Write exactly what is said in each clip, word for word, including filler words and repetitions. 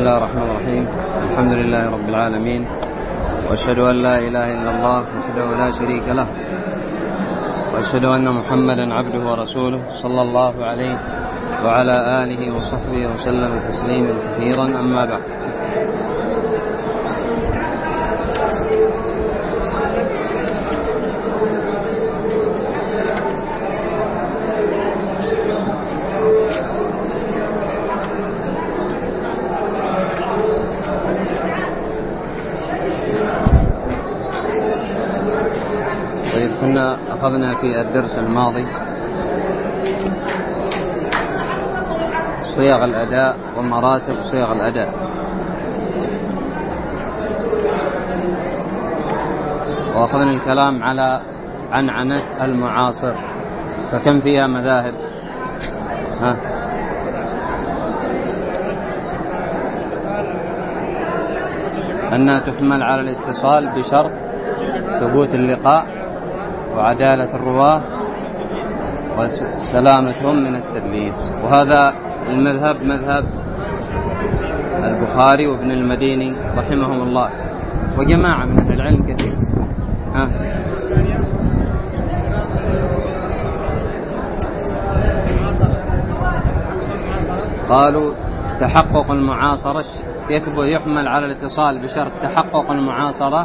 الله الرحمن الرحيم. الحمد لله رب العالمين، وأشهد أن لا إله إلا الله وحده لا شريك له، وأشهد أن محمدا عبده ورسوله صلى الله عليه وعلى آله وصحبه وسلم تسليما كثيرا. أما بعد، كنا أخذنا في الدرس الماضي صيغ الأداء ومراتب صيغ الأداء، وأخذنا الكلام على عنعنة المعاصر، فكم فيها مذاهب؟ ها أنها تحمل على الاتصال بشرط ثبوت اللقاء وعدالة الرواة وسلامتهم من التدليس، وهذا المذهب مذهب البخاري وابن المديني رحمهم الله وجماعة من أهل العلم كثير. ها قالوا تحقق المعاصرة يثبت يحمل على الاتصال بشرط تحقق المعاصرة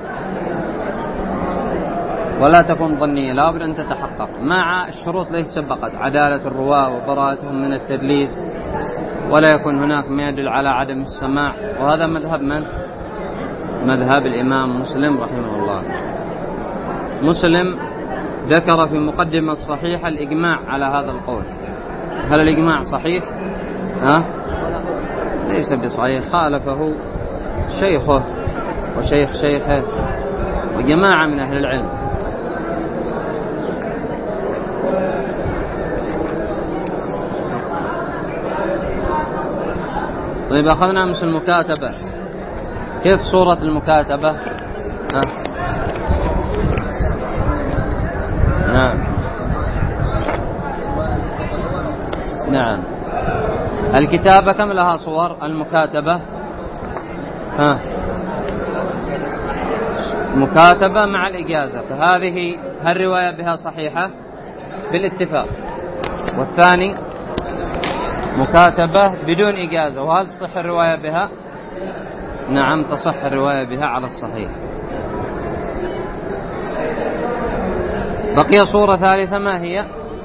ولا تكون ظنية، لا بد أن تتحقق مع الشروط التي سبقت: عدالة الرواة وبراءتهم من التدليس، ولا يكون هناك ما يدل على عدم السماع. وهذا مذهب من؟ مذهب الإمام مسلم رحمه الله. مسلم ذكر في مقدمة الصحيحة الإجماع على هذا القول. هل الإجماع صحيح؟ ها؟ ليس بصحيح، خالفه شيخه وشيخ شيخه وجماعة من أهل العلم. طيب، أخذنا أمس المكاتبة. كيف صورة المكاتبة؟ ها؟ نعم نعم الكتابة كم لها صور؟ المكاتبة ها مكاتبة مع الإجازة، فهذه الرواية بها صحيحة بالاتفاق. والثاني مكاتبة بدون إجازة، وهل تصح الرواية بها؟ نعم، تصح الرواية بها على الصحيح. بقي صورة ثالثة، ما هي؟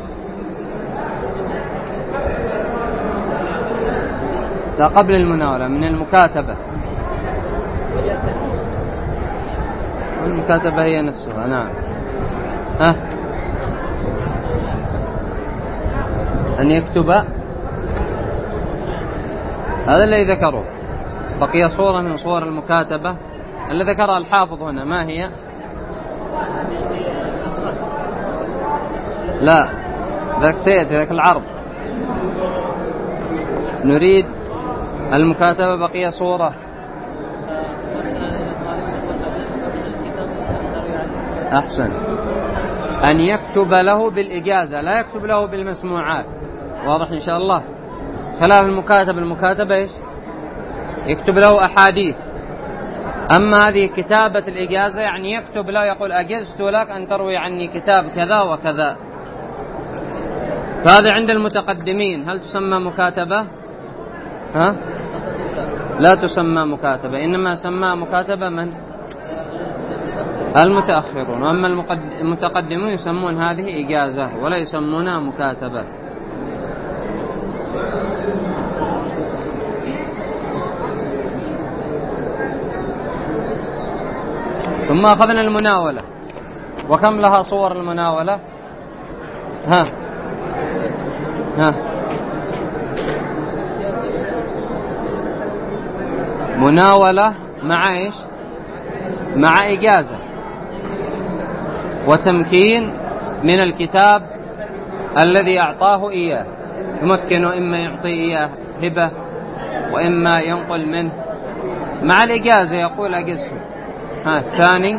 لا، قبل المناولة من المكاتبة. المكاتبة هي نفسها. نعم. ها أن يكتب، هذا الذي ذكره. بقي صورة من صور المكاتبة اللي ذكرها الحافظ هنا، ما هي؟ لا، ذاك سيد، ذاك العرض. نريد المكاتبة. بقي صورة. أحسن، أن يكتب له بالإجازة، لا يكتب له بالمسموعات. واضح إن شاء الله. خلاف المكاتبة، المكاتبة إيش؟ يكتب له أحاديث. أما هذه كتابة الإجازة يعني يكتب له، يقول أجزت لك أن تروي عني كتاب كذا وكذا. فهذا عند المتقدمين هل تسمى مكاتبة؟ ها؟ لا تسمى مكاتبة، إنما سمى مكاتبة من؟ المتأخرون. وأما المتقدمون يسمون هذه إجازة ولا يسمونها مكاتبة. ثم أخذنا المناولة. وكم لها صور المناولة؟ ها ها مناولة مع إيش؟ مع إجازة وتمكين من الكتاب الذي أعطاه إياه، يمكنه، إما يعطي إياه هبة وإما ينقل منه مع الإجازة، يقول أجزه. ها الثاني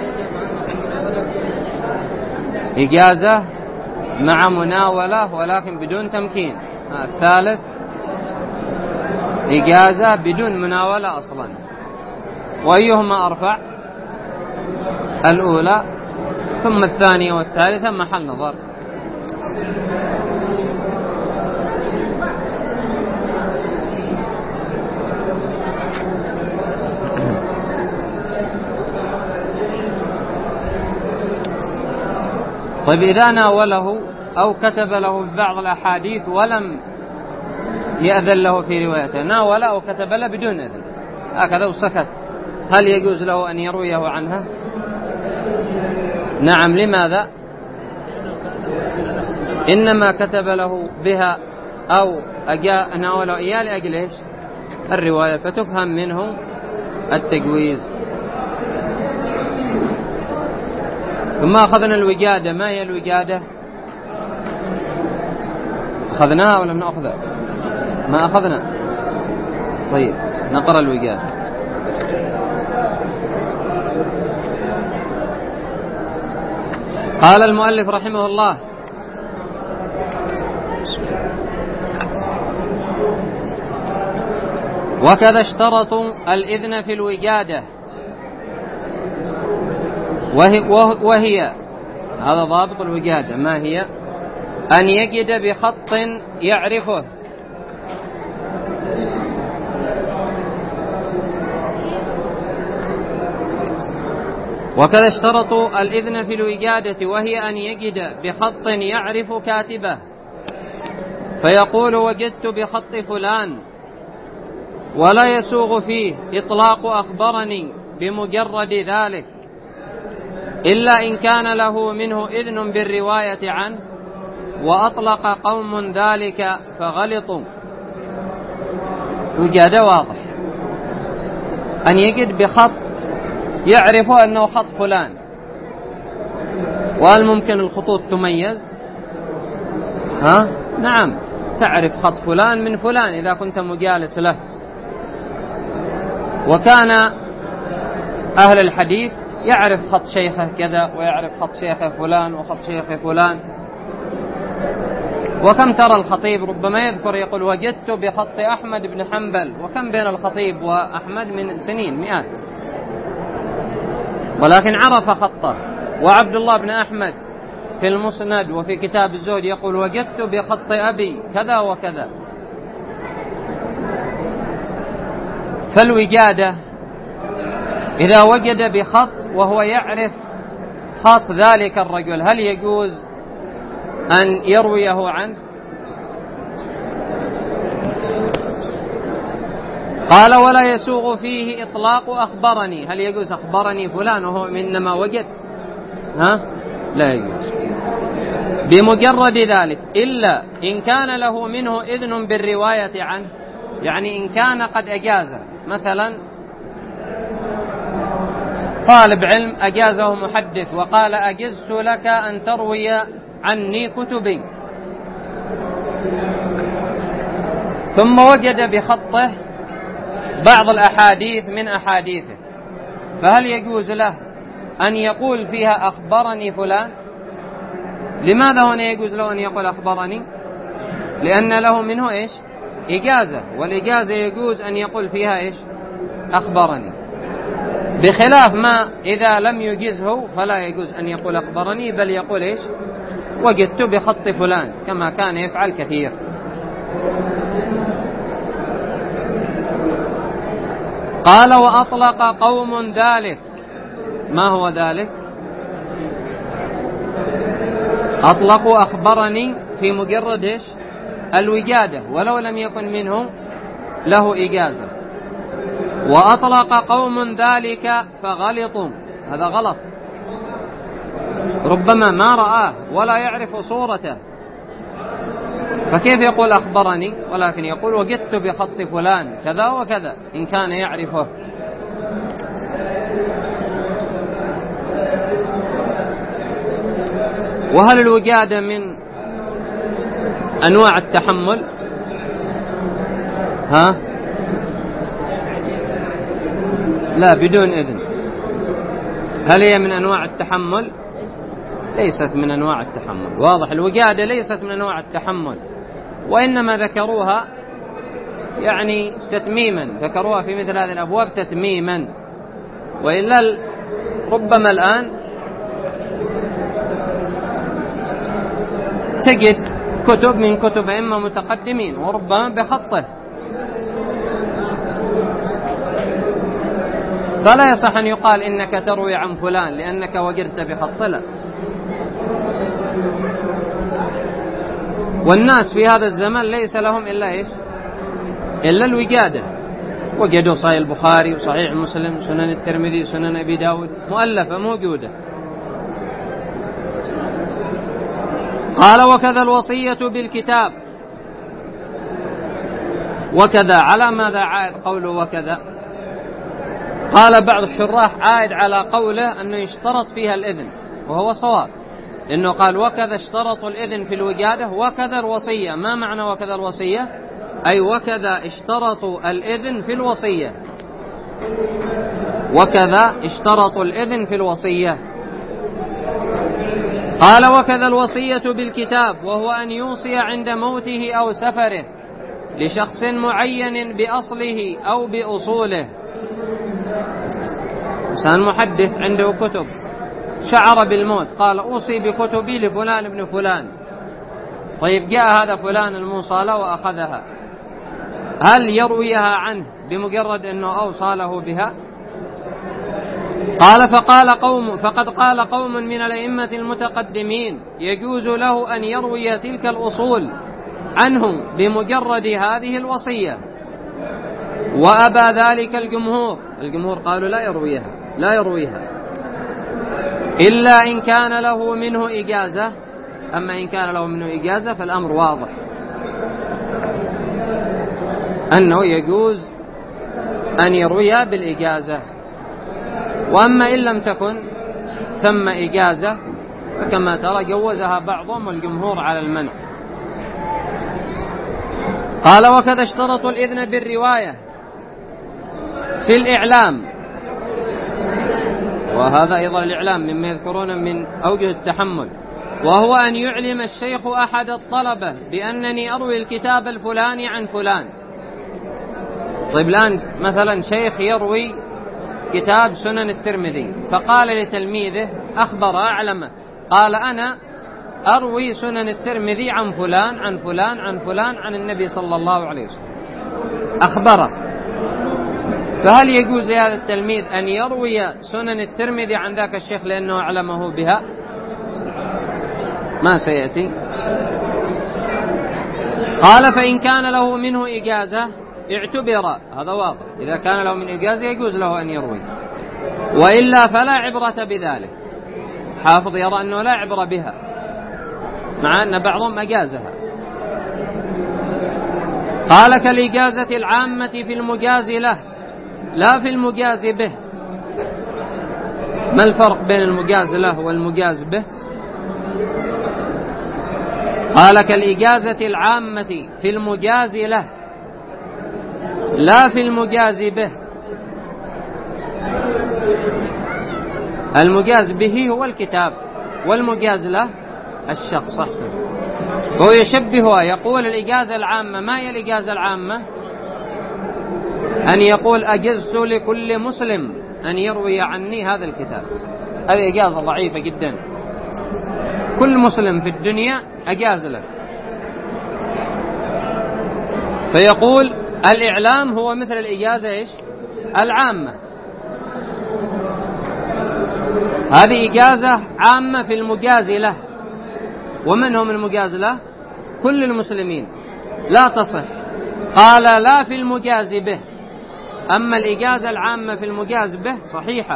إجازة مع مناولة ولكن بدون تمكين. ها الثالث إجازة بدون مناولة أصلا. وأيهما أرفع؟ الأولى، ثم الثانية والثالثة محل نظر. طيب إذا ناوله أو كتب له بعض الأحاديث ولم يأذن له في روايته، ناول أو كتب له بدون إذن هكذا وسكت، هل يجوز له أن يرويه عنها؟ نعم. لماذا؟ إنما كتب له بها أو أجاء ناوله إياه لأجل إيش؟ الرواية، فتفهم منه التجويز. ثم أخذنا الوجادة. ما هي الوجادة؟ أخذناها ولا ما أخذها؟ ما أخذنا. طيب نقرأ الوجادة. قال المؤلف رحمه الله: وكذا اشترطوا الإذن في الوجادة، وهي, وهي هذا ضابط الوجادة. ما هي؟ أن يجد بخط يعرفه، وكذا اشترطوا الإذن في الوجادة وهي أن يجد بخط يعرف كاتبه، فيقول: وجدت بخط فلان، ولا يسوغ فيه إطلاق أخبرني بمجرد ذلك، إلا إن كان له منه إذن بالرواية عنه، وأطلق قوم ذلك فغلطوا. وجادة واضح، أن يجد بخط يعرف أنه خط فلان. وهل ممكن الخطوط تميز؟ ها؟ نعم، تعرف خط فلان من فلان إذا كنت مجالس له. وكان أهل الحديث يعرف خط شيخه كذا، ويعرف خط شيخه فلان، وخط شيخه فلان. وكم ترى الخطيب ربما يذكر يقول: وجدت بخط أحمد بن حنبل، وكم بين الخطيب وأحمد من سنين مئات، ولكن عرف خطه. وعبد الله بن أحمد في المسند وفي كتاب الزهد يقول: وجدت بخط أبي كذا وكذا. فالوجادة إذا وجد بخط وهو يعرف خط ذلك الرجل، هل يجوز أن يرويه عنه؟ قال: ولا يسوغ فيه إطلاق أخبرني. هل يجوز أخبرني فلان وهو إنما وجد؟ ها؟ لا يجوز بمجرد ذلك، إلا إن كان له منه إذن بالرواية عنه، يعني إن كان قد أجازه. مثلا طالب علم أجازه محدث وقال: أجزت لك أن تروي عني كتبي، ثم وجد بخطه بعض الأحاديث من أحاديثه، فهل يجوز له أن يقول فيها أخبرني فلان؟ لماذا هنا يجوز له أن يقول أخبرني؟ لأن له منه إيش؟ إجازة، والإجازة يجوز أن يقول فيها إيش؟ أخبرني. بخلاف ما إذا لم يجزه فلا يجوز أن يقول أخبرني، بل يقول إيش؟ وجدت بخط فلان، كما كان يفعل كثير. قال: وأطلق قوم ذلك. ما هو ذلك؟ أطلقوا أخبرني في مجرد إيش؟ الوجادة، ولو لم يكن منه له إجازة. وأطلق قوم ذلك فغلطوا، هذا غلط، ربما ما رآه ولا يعرف صورته، فكيف يقول أخبرني؟ ولكن يقول: وجدت بخط فلان كذا وكذا، إن كان يعرفه. وهل الوجادة من أنواع التحمل؟ ها؟ لا، بدون إذن. هل هي من أنواع التحمل؟ ليست من أنواع التحمل. واضح، الوجادة ليست من أنواع التحمل، وإنما ذكروها يعني تتميما، ذكروها في مثل هذه الأبواب تتميما، وإلا ربما الآن تجد كتب من كتب أئمة متقدمين وربما بخطه، فلا يصح أن يقال إنك تروي عن فلان لأنك وجدت بخط، لا. والناس في هذا الزمن ليس لهم إلا إيش؟ إلا الوجادة، وجدوا صحيح البخاري وصحيح مسلم سنن الترمذي سنن أبي داود مؤلفة موجودة. قال وكذا الوصية بالكتاب. وكذا على ماذا عائد قوله وكذا؟ قال بعض الشراح عائد على قوله أنه يشترط فيها الإذن، وهو صواب، إنه قال وكذا اشترطوا الإذن في الوجادة وكذا الوصية. ما معنى وكذا الوصية؟ أي وكذا اشترطوا الإذن في الوصية، وكذا اشترطوا الإذن في الوصية. قال وكذا الوصية بالكتاب، وهو أن يوصي عند موته أو سفره لشخص معين بأصله أو بأصوله. إنسان محدث عنده كتب شعر بالموت قال أوصي بكتبي لفلان ابن فلان، طيب جاء هذا فلان الموصى وأخذها، هل يرويها عنه بمجرد أنه أوصى له بها؟ قال فقال قوم فقد قال قوم من الأئمة المتقدمين يجوز له أن يروي تلك الأصول عنه بمجرد هذه الوصية، وأبى ذلك الجمهور. الجمهور قالوا لا يرويها لا يرويها إلا إن كان له منه إجازة. أما إن كان له منه إجازة فالأمر واضح أنه يجوز أن يرويها بالإجازة، وأما إن لم تكن ثم إجازة فكما ترى جوزها بعضهم والجمهور على المنع. قال وكذا اشترطوا الإذن بالرواية في الإعلام، وهذا أيضا الإعلام مما يذكرون من أوجه التحمل، وهو أن يعلم الشيخ أحد الطلبة بأنني أروي الكتاب الفلاني عن فلان. طيب الآن مثلا شيخ يروي كتاب سنن الترمذي فقال لتلميذه أخبر أعلمه قال أنا أروي سنن الترمذي عن فلان عن فلان عن فلان عن النبي صلى الله عليه وسلم، أخبره. فهل يجوز لهذا التلميذ أن يروي سنن الترمذي عن ذاك الشيخ لأنه أعلمه بها؟ ما سيأتي. قال فإن كان له منه إجازة اعتبر، هذا واضح، إذا كان له من إجازة يجوز له أن يروي، وإلا فلا عبرة بذلك. حافظ يرى أنه لا عبرة بها مع أن بعضهم أجازها. قال كالإجازة العامة في المجاز له لا في المجاز به. ما الفرق بين المجاز له والمجاز به؟ قال كالإجازة العامة في المجاز له لا في المجاز به. المجاز به هو الكتاب، والمجاز له الشخص. أحسن. هو يشبهها، يقول الإجازة العامة، ما هي الإجازة العامة؟ أن يقول أجزت لكل مسلم أن يروي عني هذا الكتاب. هذه إجازة ضعيفة جدا، كل مسلم في الدنيا أجاز له. فيقول الإعلام هو مثل الإجازة إيش؟ العامة. هذه إجازة عامة في المجاز له، ومن هم المجاز له؟ كل المسلمين، لا تصح. قال لا في المجاز به. أما الإجازة العامة في المجاز به صحيحة.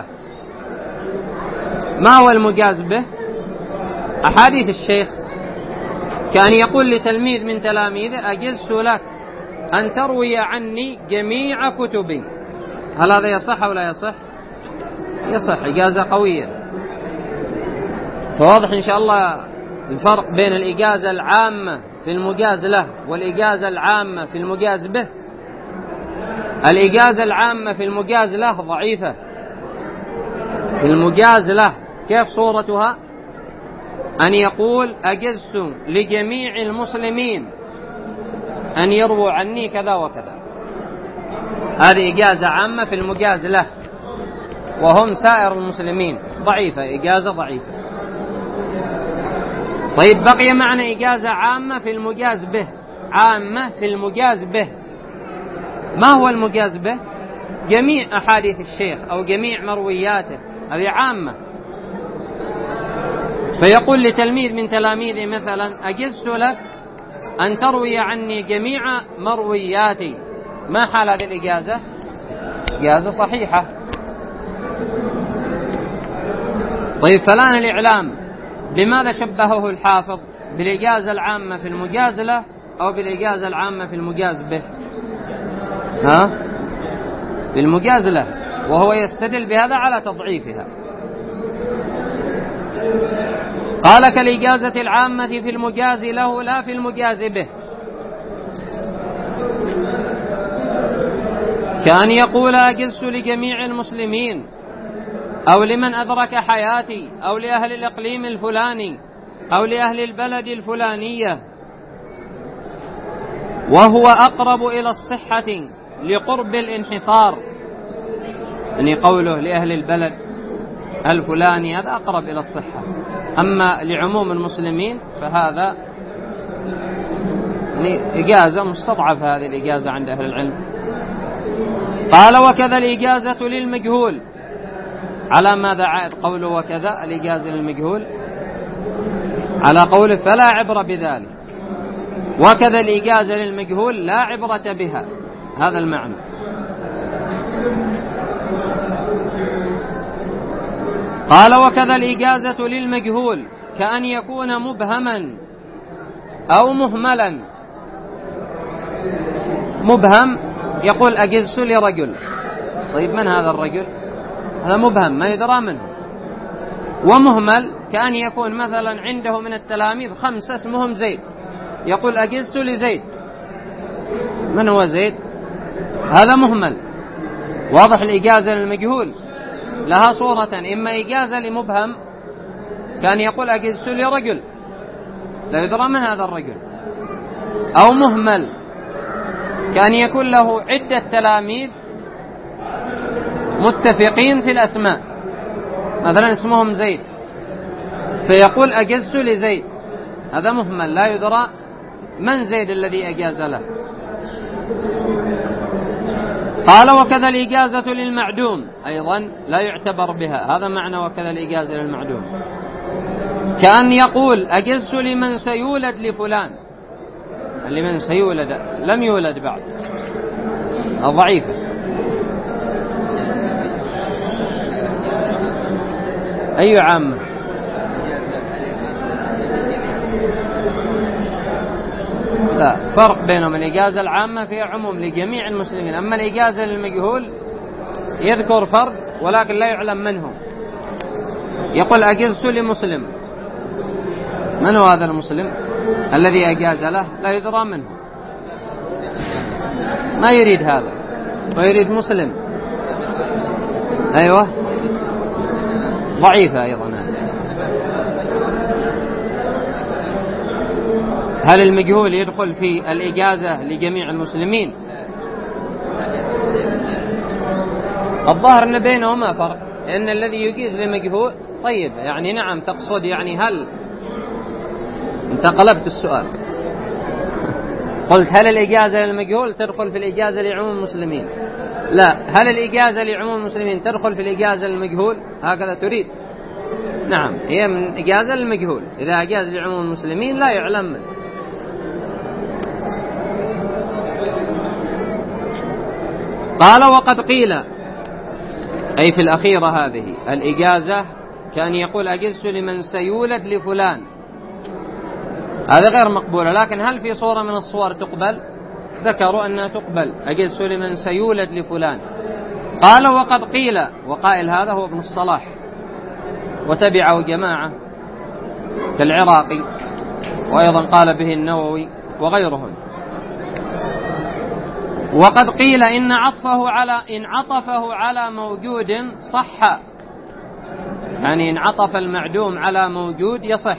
ما هو المجاز به؟ أحاديث الشيخ، كان يقول لتلميذ من تلاميذه أجزت لك أن تروي عني جميع كتبي. هل هذا يصح أو لا يصح؟ يصح، إجازة قوية. فواضح إن شاء الله الفرق بين الإجازة العامة في المجاز له والإجازة العامة في المجاز به. الإجازة العامة في المجاز له ضعيفة. في المجاز له كيف صورتها؟ أن يقول أجزت لجميع المسلمين أن يرووا عني كذا وكذا. هذه إجازة عامة في المجاز له وهم سائر المسلمين، ضعيفة، إجازة ضعيفة. طيب بقي معنى إجازة عامة في المجاز به، عامة في المجاز به. ما هو المجاز به؟ جميع أحاديث الشيخ أو جميع مروياته، هذه عامة. فيقول لتلميذ من تلاميذه مثلا: أجزت لك أن تروي عني جميع مروياتي. ما حال هذه الإجازة؟ إجازة صحيحة. طيب فالآن الإعلام لماذا شبهه الحافظ بالإجازة العامة في المجاز له أو بالإجازة العامة في المجاز به؟ ها؟ بالمجاز له، وهو يستدل بهذا على تضعيفها. قال: كالإجازة العامة في المجاز له لا في المجاز به، كأن يقول: أجزت لجميع المسلمين، أو لمن أدرك حياتي، أو لأهل الإقليم الفلاني، أو لأهل البلد الفلانية، وهو أقرب إلى الصحة لقرب الانحصار. يعني قوله لأهل البلد الفلاني هذا أقرب إلى الصحة، أما لعموم المسلمين فهذا يعني إجازة مستضعفة، هذه الإجازة عند أهل العلم. قال: وكذا الإجازة للمجهول. على ماذا عائد قوله وكذا الإجازة للمجهول؟ على قوله فلا عبرة بذلك، وكذا الإجازة للمجهول لا عبرة بها، هذا المعنى. قال: وكذا الإجازة للمجهول كأن يكون مبهما أو مهملا. مبهم يقول أجزت لرجل، طيب من هذا الرجل؟ هذا مبهم ما يدرى منه. ومهمل كأن يكون مثلا عنده من التلاميذ خمسة اسمهم زيد، يقول أجزت لزيد، من هو زيد؟ هذا مهمل. واضح. الإجازة للمجهول لها صورة: إما إجازة لمبهم كان يقول أجزت لرجل لا يدرى من هذا الرجل، أو مهمل كان يكون له عدة تلاميذ متفقين في الأسماء، مثلا اسمهم زيد فيقول أجزت لزيد، هذا مهمل لا يدرى من زيد الذي أجاز له. قال: وكذا الإجازة للمعدوم أيضا لا يعتبر بها، هذا معنى وكذا الإجازة للمعدوم. كأن يقول أجزت لمن سيولد لفلان، لمن سيولد لم يولد بعد، ضعيفة. أي عامة؟ لا فرق بينهم، الإجازة العامة فيها عموم لجميع المسلمين، أما الإجازة للمجهول يذكر فرد ولكن لا يعلم منه. يقول أجزت لمسلم، من هو هذا المسلم الذي أجاز له؟ لا يدرى منه، ما يريد هذا ويريد مسلم. أيوة ضعيفة أيضا. هل المجهول يدخل في الإجازة لجميع المسلمين؟ الظاهر أن بينهما فرق، لأن الذي يجيز لمجهول طيب يعني نعم تقصد يعني هل أنت قلبت السؤال، قلت هل الإجازة للمجهول تدخل في الإجازة لعموم المسلمين؟ لا. هل الإجازة لعموم المسلمين تدخل في الإجازة للمجهول؟ هكذا تريد؟ نعم هي من إجازة للمجهول، إذا أجاز لعموم المسلمين لا يعلم منه. قال: وقد قيل، أي في الأخيرة هذه الإجازة كان يقول أجزت لمن سيولد لفلان، هذا غير مقبولة، لكن هل في صورة من الصور تقبل؟ ذكروا أنها تقبل، أجزت لمن سيولد لفلان. قال: وقد قيل، وقائل هذا هو ابن الصلاح وتبعه جماعة كالعراقي، وأيضا قال به النووي وغيرهم. وقد قيل إن عطفه على إن عطفه على موجود صح، يعني إن عطف المعدوم على موجود يصح،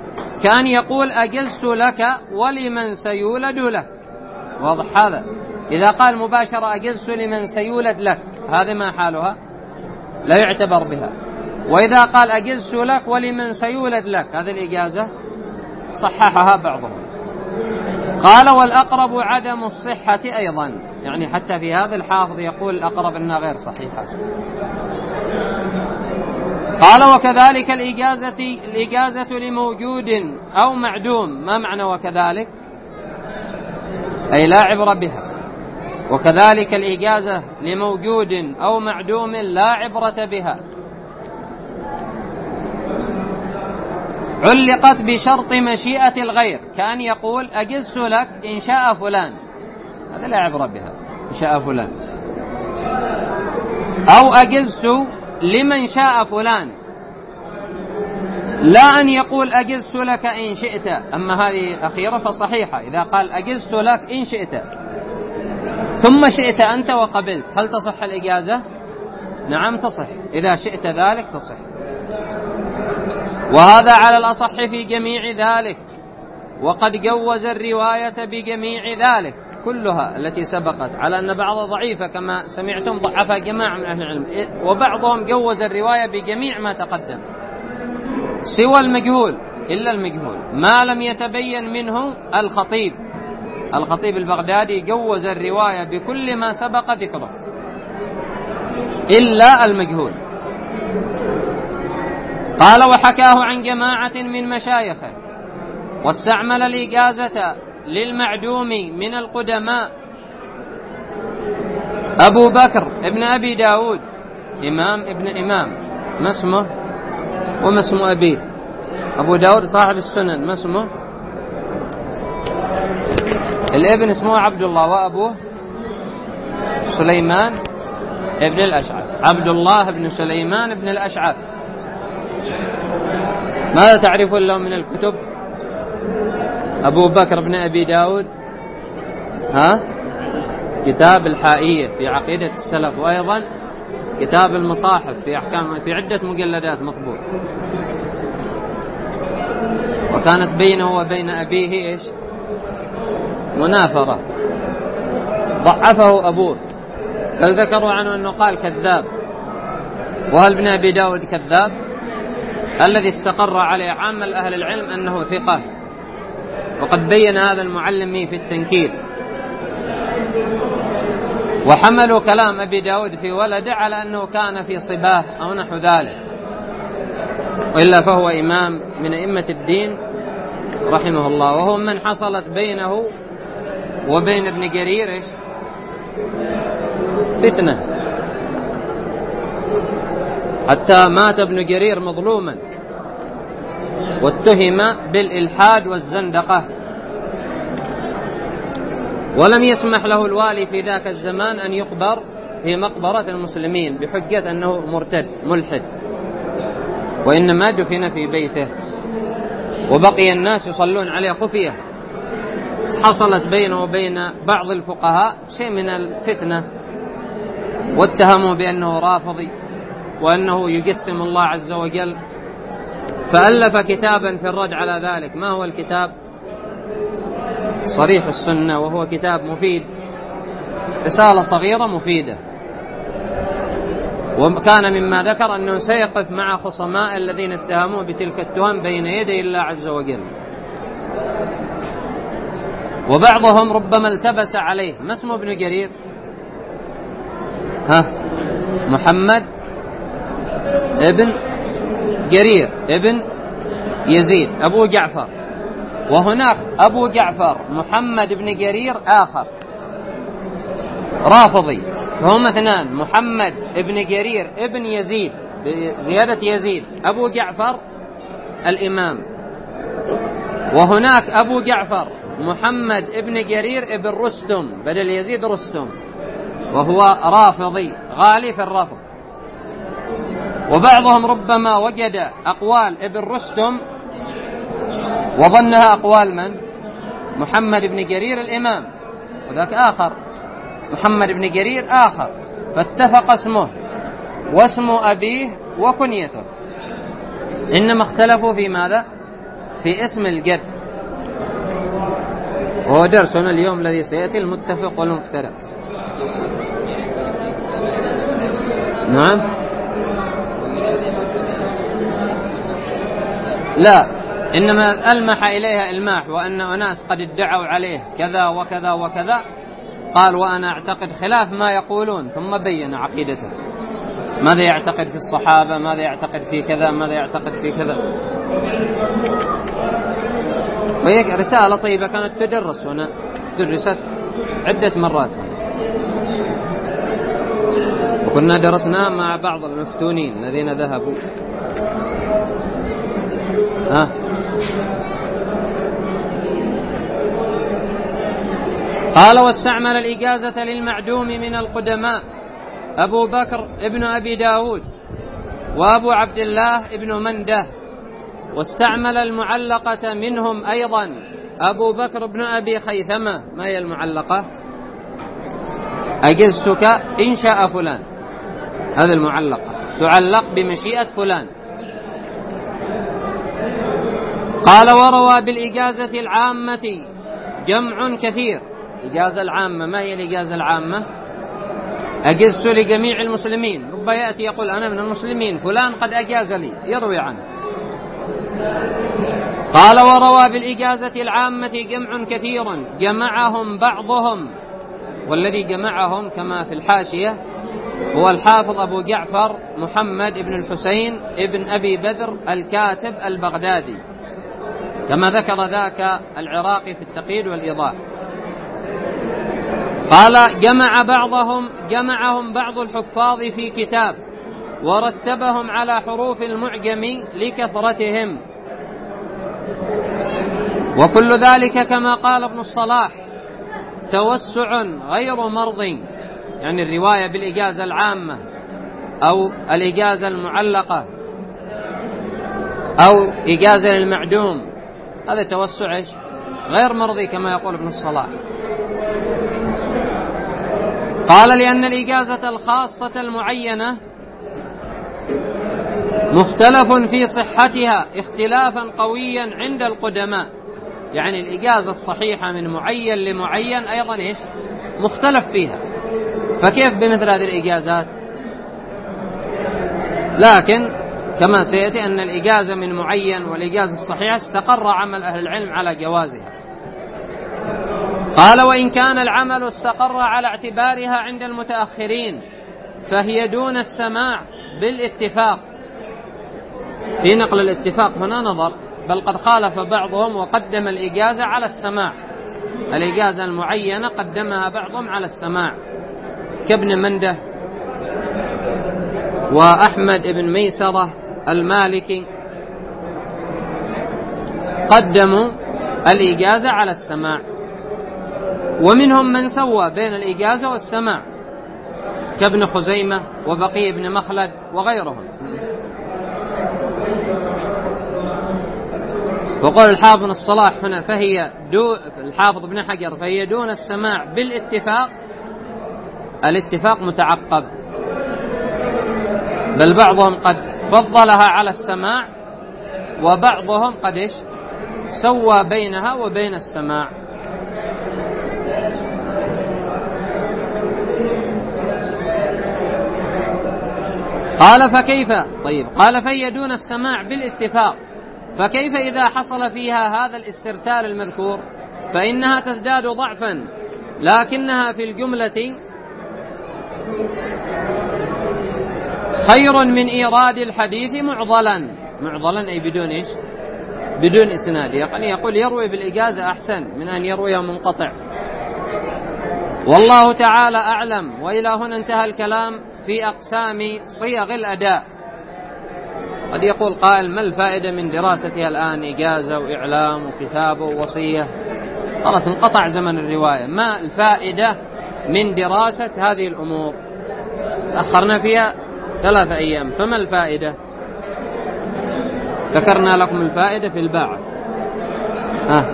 كان يقول أجزت لك ولمن سيولد له. واضح هذا؟ إذا قال مباشرة أجزت لمن سيولد لك، هذه ما حالها؟ لا يعتبر بها. وإذا قال أجزت لك ولمن سيولد لك، هذه الإجازة صححها بعضهم. قال والأقرب عدم الصحة أيضا، يعني حتى في هذا الحافظ يقول الأقرب أنها غير صحيحة. قال وكذلك الإجازة, الإجازة لموجود أو معدوم. ما معنى وكذلك؟ أي لا عبرة بها. وكذلك الإجازة لموجود أو معدوم لا عبرة بها، علقت بشرط مشيئة الغير، كان يقول أجزت لك إن شاء فلان، هذا لا عبرة بها إن شاء فلان. أو أجزت لمن شاء فلان، لا أن يقول أجزت لك إن شئت. أما هذه الأخيرة فصحيحة، إذا قال أجزت لك إن شئت ثم شئت أنت وقبلت، هل تصح الإجازة؟ نعم تصح، إذا شئت ذلك تصح. وهذا على الأصح في جميع ذلك، وقد جوز الرواية بجميع ذلك كلها التي سبقت، على أن بعض ضعيفة كما سمعتم ضعفها جماعة من أهل العلم، وبعضهم جوز الرواية بجميع ما تقدم سوى المجهول، إلا المجهول ما لم يتبين منه الخطيب. الخطيب البغدادي جوز الرواية بكل ما سبق ذكره إلا المجهول. قال وحكاه عن جماعة من مشايخه، واستعمل الإجازة للمعدوم من القدماء أبو بكر ابن أبي داود إمام ابن إمام، ما اسمه وما اسم أبيه؟ أبو داود صاحب السنن، ما اسمه؟ الابن اسمه عبد الله، وأبوه سليمان ابن الأشعث، عبد الله بن سليمان بن الأشعث. ماذا تعرفون له من الكتب؟ أبو بكر بن أبي داود، ها؟ كتاب الحائية في عقيدة السلف، وأيضا كتاب المصاحف في أحكام في عدة مجلدات مطبوع. وكانت بينه وبين أبيه إيش؟ منافرة، ضعفه أبوه، بل ذكروا عنه أنه قال كذاب. وهل ابن أبي داود كذاب؟ الذي استقر عليه عامة أهل العلم أنه ثقة، وقد بين هذا المعلمي في التنكيل. وحملوا كلام أبي داود في ولده على أنه كان في صباه أو نحو ذلك، وإلا فهو إمام من أئمة الدين رحمه الله، وهو من حصلت بينه وبين ابن جرير إيش؟ فتنة، حتى مات ابن جرير مظلوما واتهم بالإلحاد والزندقة، ولم يسمح له الوالي في ذاك الزمان أن يقبر في مقبرة المسلمين بحجة أنه مرتد ملحد، وإنما دفن في بيته، وبقي الناس يصلون عليه خفية. حصلت بينه وبين بعض الفقهاء شيء من الفتنة، واتهموا بأنه رافضي وأنه يقسم الله عز وجل، فألف كتابا في الرد على ذلك. ما هو الكتاب؟ صريح السنة، وهو كتاب مفيد، رسالة صغيرة مفيدة. وكان مما ذكر أنه سيقف مع خصماء الذين اتهموه بتلك التهم بين يدي الله عز وجل. وبعضهم ربما التبس عليه. ما اسمه ابن جرير؟ ها؟ محمد ابن جرير ابن يزيد أبو جعفر، وهناك أبو جعفر محمد بن جرير آخر رافضي، فهم اثنان، محمد ابن جرير ابن يزيد بزيادة يزيد أبو جعفر الإمام، وهناك أبو جعفر محمد ابن جرير ابن رستم بدل يزيد رستم، وهو رافضي غالي في الرفض. وبعضهم ربما وجد أقوال ابن رستم وظنها أقوال من؟ محمد بن جرير الإمام، وذاك آخر محمد بن جرير آخر، فاتفق اسمه واسم أبيه وكنيته، إنما اختلفوا في ماذا؟ في اسم الجد. وهو درسنا اليوم الذي سيأتي المتفق والمفترق. نعم. لا، إنما ألمح إليها إلماح، وأن أناس قد ادعوا عليه كذا وكذا وكذا، قال وأنا أعتقد خلاف ما يقولون، ثم بين عقيدته، ماذا يعتقد في الصحابة، ماذا يعتقد في كذا، ماذا يعتقد في كذا. وهي رسالة طيبة كانت تدرس هنا، درست عدة مرات، وكنا درسنا مع بعض المفتونين الذين ذهبوا. ها قال واستعمل الإجازة للمعدوم من القدماء أبو بكر ابن أبي داود وأبو عبد الله ابن منده، واستعمل المعلقة منهم أيضا أبو بكر بن أبي خيثمة. ما هي المعلقة؟ أجزتك إن شاء فلان، هذه المعلقة تعلق بمشيئة فلان. قال وروى بالإجازة العامة جمع كثير. إجازة العامة، ما هي الإجازة العامة؟ أجزت لجميع المسلمين، ربما يأتي يقول أنا من المسلمين، فلان قد أجاز لي، يروي عنه. قال وروى بالإجازة العامة جمع كثير جمعهم بعضهم، والذي جمعهم كما في الحاشية هو الحافظ أبو جعفر محمد بن الحسين ابن أبي بدر الكاتب البغدادي، كما ذكر ذاك العراقي في التقييد والإيضاح. قال جمع بعضهم جمعهم بعض الحفاظ في كتاب ورتبهم على حروف المعجم لكثرتهم، وكل ذلك كما قال ابن الصلاح توسع غير مرضي، يعني الرواية بالإجازة العامة أو الإجازة المعلقة أو إجازة للمعدوم، هذا توسع غير مرضي كما يقول ابن الصلاح. قال لأن الإجازة الخاصة المعينة مختلف في صحتها اختلافا قويا عند القدماء، يعني الإجازة الصحيحة من معين لمعين أيضا إيش مختلف فيها، فكيف بمثل هذه الإجازات؟ لكن كما سيأتي أن الإجازة من معين والإجازة الصحيحة استقر عمل أهل العلم على جوازها. قال وإن كان العمل استقر على اعتبارها عند المتأخرين فهي دون السماع بالاتفاق. في نقل الاتفاق هنا نظر، بل قد خالف بعضهم وقدم الإجازة على السماع، الإجازة المعينة قدمها بعضهم على السماع كابن منده وأحمد بن ميسرة المالكي، قدموا الإجازة على السماع، ومنهم من سوى بين الإجازة والسماع كابن خزيمة وبقي بن مخلد وغيرهم. وقال الحافظ الصلاح هنا فهي دو الحافظ ابن حجر فهي دون السماع بالاتفاق، الاتفاق متعقب، بل بعضهم قد فضلها على السماع وبعضهم قد إيش سوى بينها وبين السماع. قال فكيف طيب قال فهي دون السماع بالاتفاق، فكيف إذا حصل فيها هذا الاسترسال المذكور؟ فإنها تزداد ضعفا، لكنها في الجملة خير من إيراد الحديث معضلا. معضلا أي بدون إيش بدون إسناد، يعني يقول يروي بالإجازة أحسن من أن يروي منقطع. والله تعالى أعلم. وإلى هنا انتهى الكلام في أقسام صيغ الأداء. قد يقول قائل ما الفائدة من دراستها الآن؟ إجازة وإعلام وكتابة ووصية، خلاص انقطع زمن الرواية، ما الفائدة من دراسة هذه الأمور؟ تأخرنا فيها ثلاثة أيام، فما الفائدة؟ ذكرنا لكم الفائدة في الباعث. ها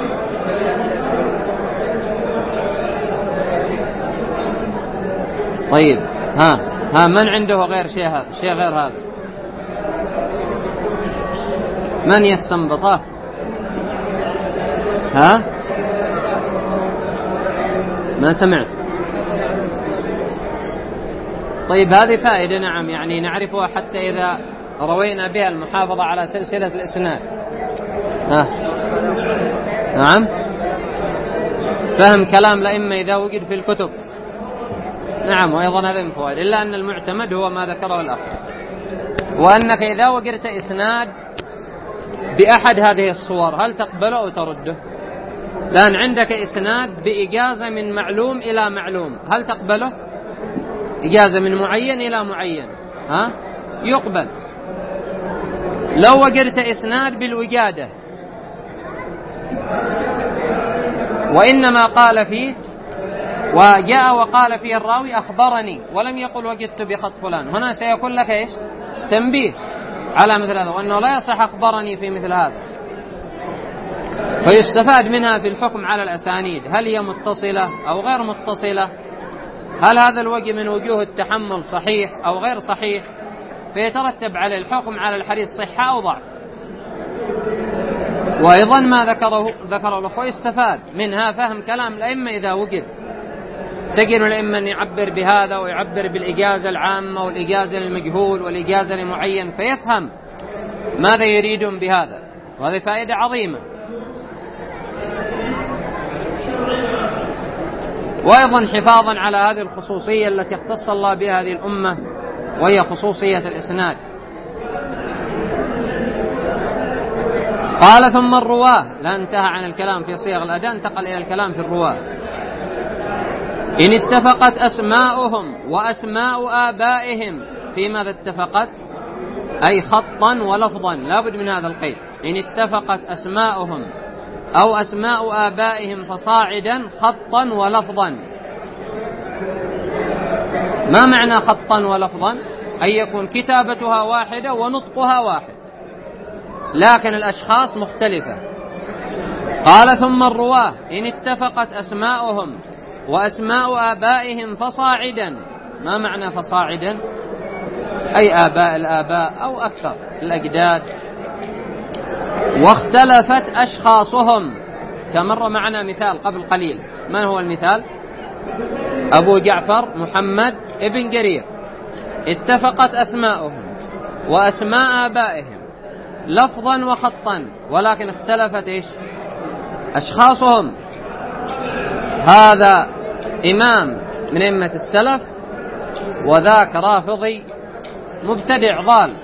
طيب ها ها من عنده غير شيء هذا شيء غير هذا؟ من يستنبطه؟ ها ما سمعت. طيب هذه فائدة نعم، يعني نعرفها حتى إذا روينا بها المحافظة على سلسلة الإسناد. آه. نعم، فهم كلام الأئمة إذا وجد في الكتب. نعم، وأيضا هذا من فوائد، إلا أن المعتمد هو ما ذكره الأخ، وأنك إذا وجدت إسناد بأحد هذه الصور هل تقبله أو ترده؟ لأن عندك إسناد بإجازة من معلوم إلى معلوم، هل تقبله؟ إجازة من معين إلى معين، ها؟ يقبل. لو وجدت إسناد بالوجادة وإنما قال فيه وجاء وقال فيه الراوي أخبرني ولم يقل وجدت بخط فلان، هنا سيكون لك إيش؟ تنبيه على مثل هذا، وأنه لا يصح أخبرني في مثل هذا. فيستفاد منها في الحكم على الأسانيد، هل هي متصلة أو غير متصلة، هل هذا الوجه من وجوه التحمل صحيح أو غير صحيح، فيترتب على الحكم على الحديث صحة أو ضعف. وأيضا ما ذكره ذكر الأخوة يستفاد منها فهم كلام الأئمة إذا وجد. تجد الأئمة أن يعبر بهذا ويعبر بالإجازة العامة والإجازة للمجهول والإجازة لمعين، فيفهم ماذا يريدون بهذا، وهذه فائدة عظيمة. وأيضا حفاظا على هذه الخصوصية التي اختص الله بها هذه الأمة، وهي خصوصية الإسناد. قال ثم الرواه، لا انتهى عن الكلام في صيغ الأداء، انتقل إلى الكلام في الرواه. إن اتفقت أسماؤهم وأسماء آبائهم، في ماذا اتفقت؟ أي خطا ولفظا، لا بد من هذا القيد. إن اتفقت أسماؤهم أو أسماء آبائهم فصاعدا خطا ولفظا. ما معنى خطا ولفظا؟ أن يكون كتابتها واحدة ونطقها واحد، لكن الأشخاص مختلفة. قال ثم الرواه إن اتفقت أسماؤهم وأسماء آبائهم فصاعدا. ما معنى فصاعدا؟ أي آباء الآباء أو أكثر الأجداد. واختلفت أشخاصهم، كمر معنا مثال قبل قليل. من هو المثال؟ أبو جعفر محمد ابن جرير، اتفقت أسماؤهم وأسماء آبائهم لفظا وخطا، ولكن اختلفت إيش؟ أشخاصهم. هذا إمام من أئمة السلف، وذاك رافضي مبتدع ضال.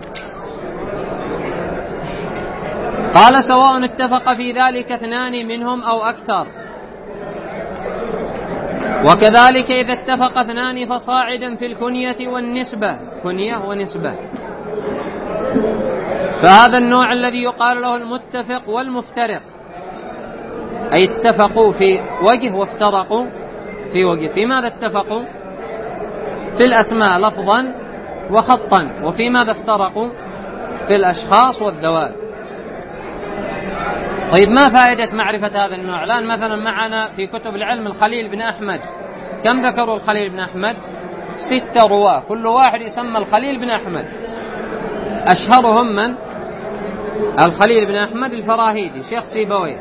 قال سواء اتفق في ذلك اثنان منهم أو أكثر، وكذلك إذا اتفق اثنان فصاعدا في الكنية والنسبة، كنية ونسبة. فهذا النوع الذي يقال له المتفق والمفترق، أي اتفقوا في وجه وافترقوا في وجه. في ماذا اتفقوا؟ في الأسماء لفظا وخطا. وفي ماذا افترقوا؟ في الأشخاص والذوات. طيب ما فائدة معرفة هذا النوع؟ الآن مثلا معنا في كتب العلم الخليل بن أحمد، كم ذكروا الخليل بن أحمد؟ ستة رواه، كل واحد يسمى الخليل بن أحمد. أشهرهم من؟ الخليل بن أحمد الفراهيدي شيخ سيبويه.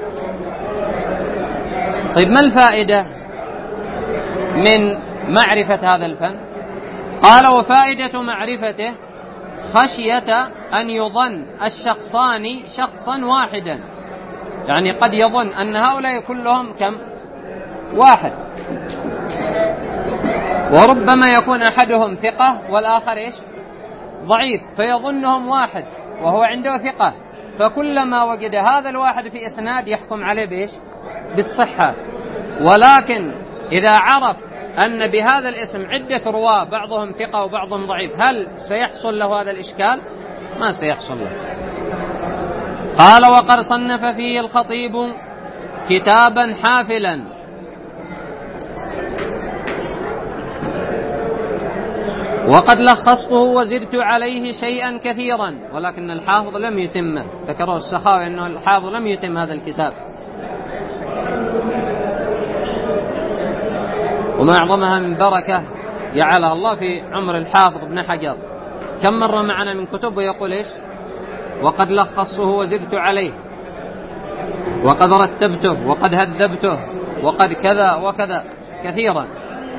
طيب ما الفائدة من معرفة هذا الفن؟ قال وفائدة معرفته خشية أن يظن الشخصان شخصا واحدا، يعني قد يظن أن هؤلاء كلهم كم؟ واحد، وربما يكون أحدهم ثقة والآخر إيش؟ ضعيف، فيظنهم واحد وهو عنده ثقة، فكلما وجد هذا الواحد في إسناد يحكم عليه بإيش؟ بالصحة. ولكن إذا عرف أن بهذا الاسم عدة رواه بعضهم ثقة وبعضهم ضعيف، هل سيحصل له هذا الإشكال؟ ما سيحصل له. قال وقد صنف فيه الخطيب كتابا حافلا، وقد لخصته وزدت عليه شيئا كثيرا، ولكن الحافظ لم يتمه. ذكره السخاوي أنه الحافظ لم يتم هذا الكتاب. وما أعظمها من بركة جعلها الله في عمر الحافظ ابن حجر. كم مرة معنا من كتب ويقول إيش؟ وقد لخصته وزدت عليه، وقد رتبته، وقد هذبته، وقد كذا وكذا كثيرا.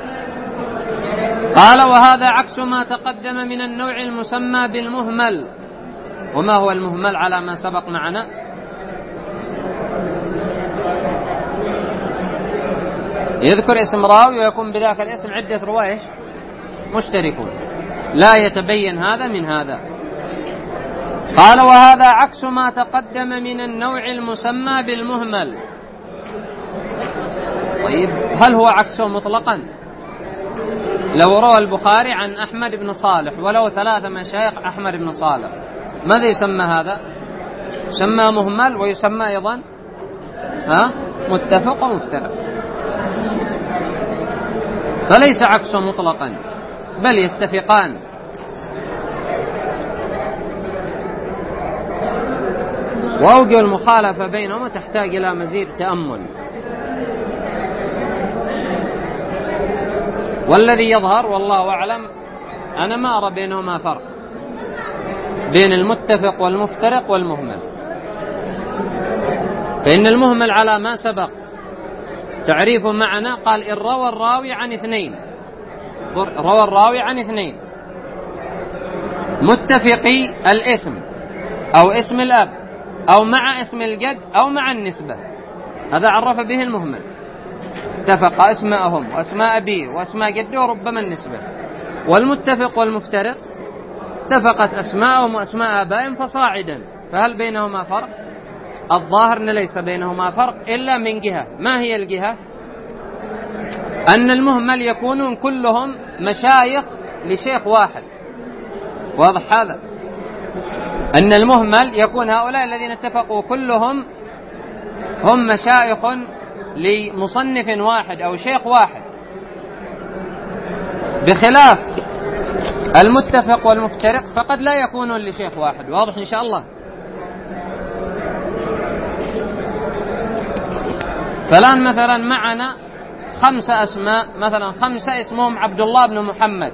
قال وهذا عكس ما تقدم من النوع المسمى بالمهمل. وما هو المهمل على ما سبق معنا؟ يذكر اسم راوي ويكون بذاك الاسم عدة رواة مشتركون، لا يتبين هذا من هذا. قال وهذا عكس ما تقدم من النوع المسمى بالمهمل. طيب هل هو عكسه مطلقا؟ لو روى البخاري عن أحمد بن صالح ولو ثلاثة مشايخ أحمد بن صالح، ماذا يسمى هذا؟ يسمى مهمل ويسمى أيضا ها متفق ومفترق. فليس عكسه مطلقا بل يتفقان. وأوجه المخالفة بينهما تحتاج إلى مزيد تأمل. والذي يظهر والله أعلم أنا ما أرى بينهما فرق بين المتفق والمفترق والمهمل. فإن المهمل على ما سبق تعريفه معنا قال إن روى الراوي عن اثنين، روى الراوي عن اثنين متفقي الاسم أو اسم الأب أو مع اسم الجد أو مع النسبة، هذا عرف به المهمل. اتفق اسماءهم واسماء أبيه واسماء جده وربما النسبة. والمتفق والمفترق اتفقت اسماءهم واسماء آبائهم فصاعدا، فهل بينهما فرق؟ الظاهر أن ليس بينهما فرق إلا من جهة. ما هي الجهة؟ أن المهمل يكونون كلهم مشايخ لشيخ واحد. واضح هذا؟ أن المهمل يكون هؤلاء الذين اتفقوا كلهم هم مشايخ لمصنف واحد أو شيخ واحد، بخلاف المتفق والمفترق فقد لا يكونون لشيخ واحد. واضح إن شاء الله؟ فالآن مثلا معنا خمسة أسماء، مثلا خمسة اسمهم عبد الله بن محمد،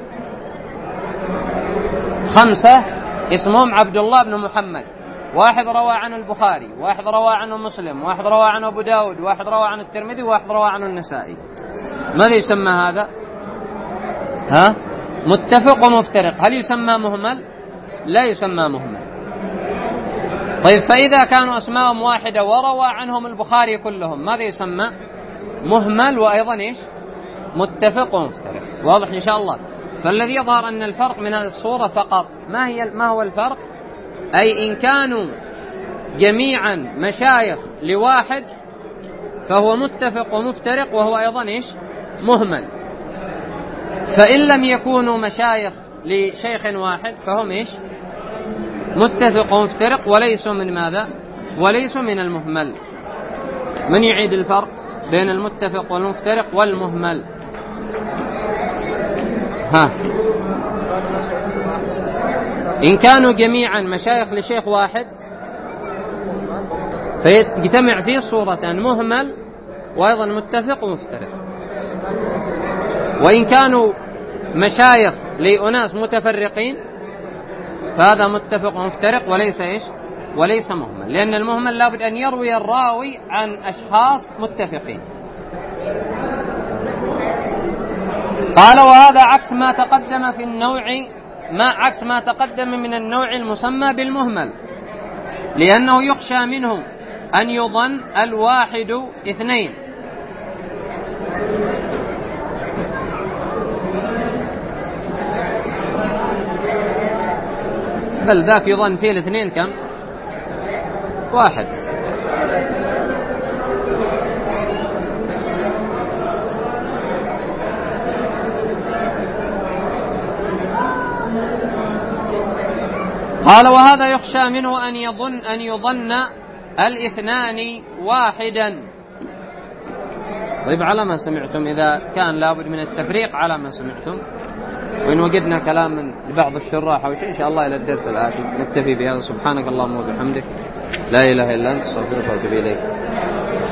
خمسة اسمهم عبد الله بن محمد، واحد روى عنه البخاري، واحد روى عنه مسلم، واحد روى عنه أبو داود، واحد روى عنه الترمذي، واحد روى عنه النسائي. ماذا يسمى هذا؟ ها؟ متفق ومفترق. هل يسمى مهمل؟ لا يسمى مهمل. طيب فإذا كانوا أسماءهم واحدة وروى عنهم البخاري كلهم، ماذا يسمى؟ مهمل وأيضا إيش؟ متفق ومفترق. واضح إن شاء الله؟ فالذي يظهر أن الفرق من هذه الصورة فقط ما هي ما هو الفرق؟ أي إن كانوا جميعا مشايخ لواحد فهو متفق ومفترق وهو أيضا إيش؟ مهمل. فإن لم يكونوا مشايخ لشيخ واحد فهم إيش؟ متفق ومفترق وليسوا من ماذا؟ وليسوا من المهمل. من يعيد الفرق بين المتفق والمفترق والمهمل؟ ها؟ إن كانوا جميعا مشايخ لشيخ واحد فيجتمع فيه صورتان، مهمل وأيضا متفق ومفترق. وإن كانوا مشايخ لأناس متفرقين فهذا متفق ومفترق وليس إيش؟ وليس مهمل، لأن المهمل لابد أن يروي الراوي عن أشخاص متفقين. قال وهذا عكس ما تقدم في النوع ما عكس ما تقدم من النوع المسمى بالمهمل، لأنه يخشى منه أن يظن الواحد اثنين. بل ذاك يظن فيه الاثنين كم؟ واحد. قال وهذا يخشى منه أن يظن أن يظن الاثنان واحدا. طيب على ما سمعتم، إذا كان لابد من التفريق على ما سمعتم، وإن وجدنا كلام من بعض الشراح أو شيء إن شاء الله إلى الدرس الآتي نكتفي بهذا. سبحانك اللهم وبحمدك لا إله إلا أنت استغفرك وأتوب إليك.